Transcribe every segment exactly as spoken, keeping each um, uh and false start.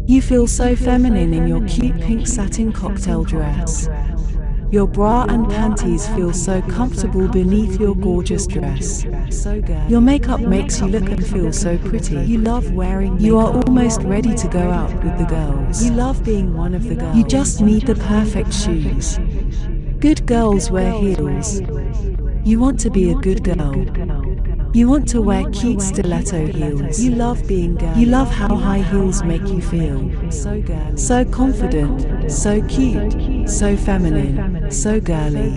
You feel so feminine in your cute pink satin cocktail dress. Your bra and panties feel so comfortable beneath your gorgeous dress. Your makeup makes you look and feel so pretty. You love wearing makeup. You are almost ready to go out with the girls. You love being one of the girls. You just need the perfect shoes. Good girls wear heels. You want to be a good girl. You want to wear cute stiletto heels. You love being girly. You love how high heels make you feel. So girly. So confident, so cute, so feminine, so girly.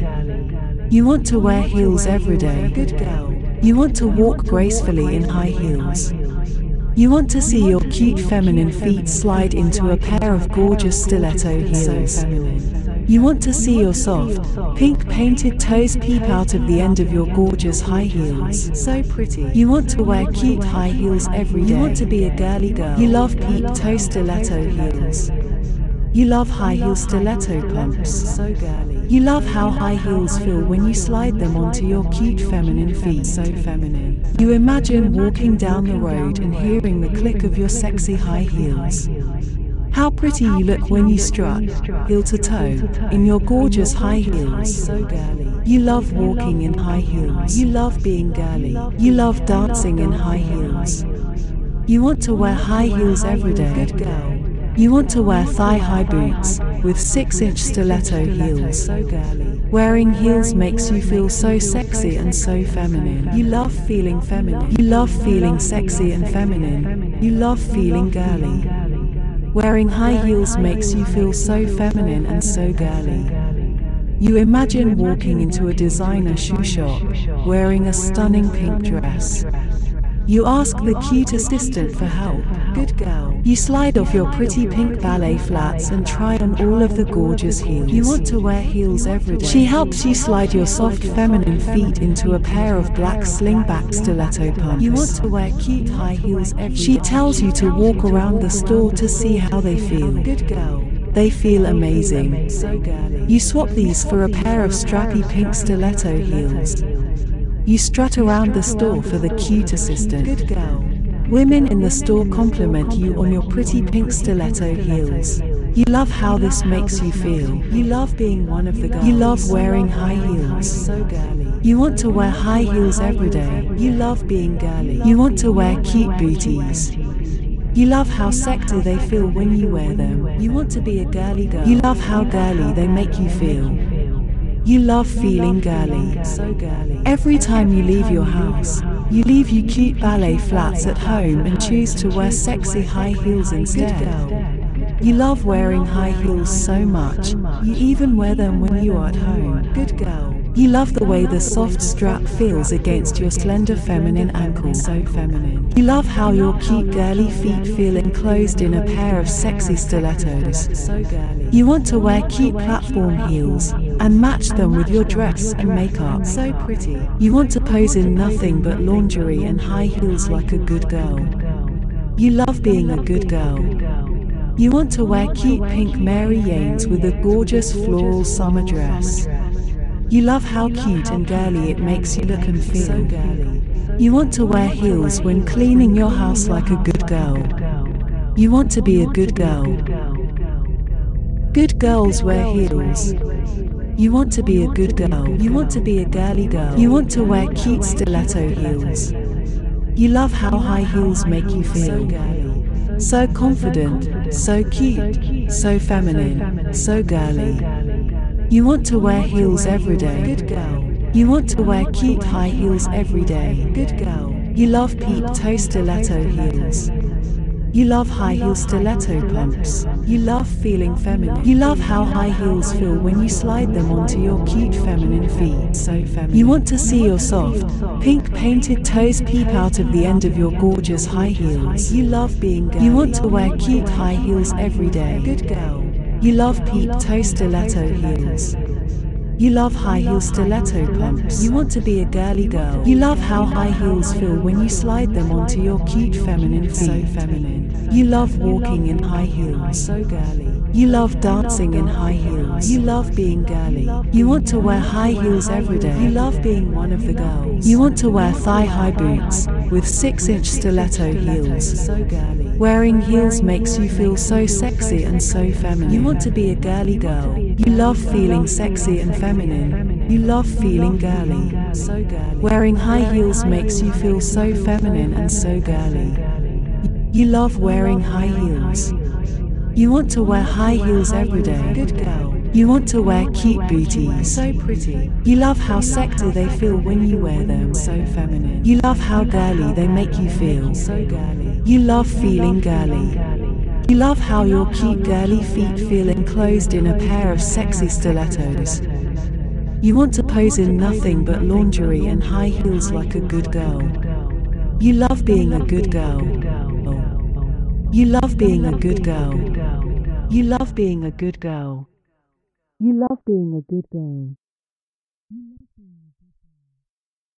You want to wear heels every day. Good girl. You want to walk gracefully in high heels. You want to see your cute feminine feet slide into a pair of gorgeous stiletto heels. You want to see your soft, pink painted toes peep out of the end of your gorgeous high heels. So pretty. You want to wear cute high heels every day. You want to be a girly girl. You love peep toe stiletto heels. You love high heel stiletto pumps. So girly. You love how high heels feel when you slide them onto your cute feminine feet. So feminine. You imagine walking down the road and hearing the click of your sexy high heels. How pretty you look when you strut, heel to toe, in your gorgeous high heels. So girly. You love walking in high heels. You love being girly. You love dancing in high heels. You want to wear high heels every day. Good girl. You want to wear thigh-high boots with six-inch stiletto heels. So girly. Wearing heels makes you feel so sexy and so feminine. You love feeling feminine. You love feeling sexy and feminine. You love feeling girly. Wearing high heels makes you feel so feminine and so girly. You imagine walking into a designer shoe shop, wearing a stunning pink dress. You ask the cute assistant for help. Good girl. You slide off your pretty pink ballet flats and try on all of the gorgeous heels. You want to wear heels every day. She helps you slide your soft feminine feet into a pair of black slingback stiletto pumps. You want to wear cute high heels every day. She tells you to walk around the store to see how they feel. Good girl. They feel amazing. So girly. You swap these for a pair of strappy pink stiletto heels. You strut around the store for the cute assistant. Good girl. Women in the store compliment you on your pretty pink stiletto heels. You love how this makes you feel. You love being one of the girls. You love wearing high heels. So girly. You want to wear high heels every day. You love being girly. You want to wear cute booties. You love how sexy they feel when you wear them. You want to be a girly girl. You love how girly they make you feel. You love feeling girly. So girly. Every time you leave your house, you leave your cute ballet flats at home and choose to wear sexy high heels instead. Good girl. You love wearing high heels so much, you even wear them when you are at home. Good girl. You love the way the soft strap feels against your slender feminine ankle. So feminine. You love how your cute girly feet feel enclosed in a pair of sexy stilettos. So girly. You want to wear cute platform heels and match them with your dress and makeup. So pretty. You want to pose in nothing but lingerie and high heels like a good girl. You love being a good girl. You want to wear cute pink Mary Janes with a gorgeous floral summer dress. You love how cute and girly it makes you look and feel. So girly. You want to wear heels when cleaning your house like a good girl. You want to be a good girl. Good girls wear heels. You want to be a good girl. You want to be a girly girl. You want to wear cute stiletto heels. You love how high heels make you feel. So confident, so cute, so feminine, so girly. You want to wear heels every day. Good girl. You want to wear cute high heels every day. Good girl. You love peep toe stiletto heels. You love high heel stiletto pumps. You love feeling feminine. You love how high heels feel when you slide them onto your cute feminine feet. So feminine. You want to see your soft, pink painted toes peep out of the end of your gorgeous high heels. You love being girly. You want to wear cute high heels every day. Good girl. You love peep toe stiletto heels. You love high heel stiletto pumps. You want to be a girly girl. You love how high heels feel when you slide them onto your cute feminine feet. So feminine. You love walking in high heels. So girly. You love dancing in high heels. You love being girly. You want to wear high heels every day. You love being one of the girls. You want to wear thigh-high boots with six-inch stiletto heels. So girly. Wearing heels makes you feel so sexy and so feminine. You want to be a girly girl. You love feeling sexy and feminine. You love feeling girly. So girly. Wearing high heels makes you feel so feminine and so girly. You love wearing high heels. You want to wear high heels every day. Good girl. You want to wear cute booties. So pretty. You love how sexy they feel when you wear them. So feminine. You love how girly they make you feel. So girly. You love feeling girly. You love how your cute girly feet feel enclosed in a pair of sexy stilettos. You want to pose in nothing but lingerie and high heels like a good girl. You love being a good girl. You love being a good girl. You love being a good girl. You love being a good girl.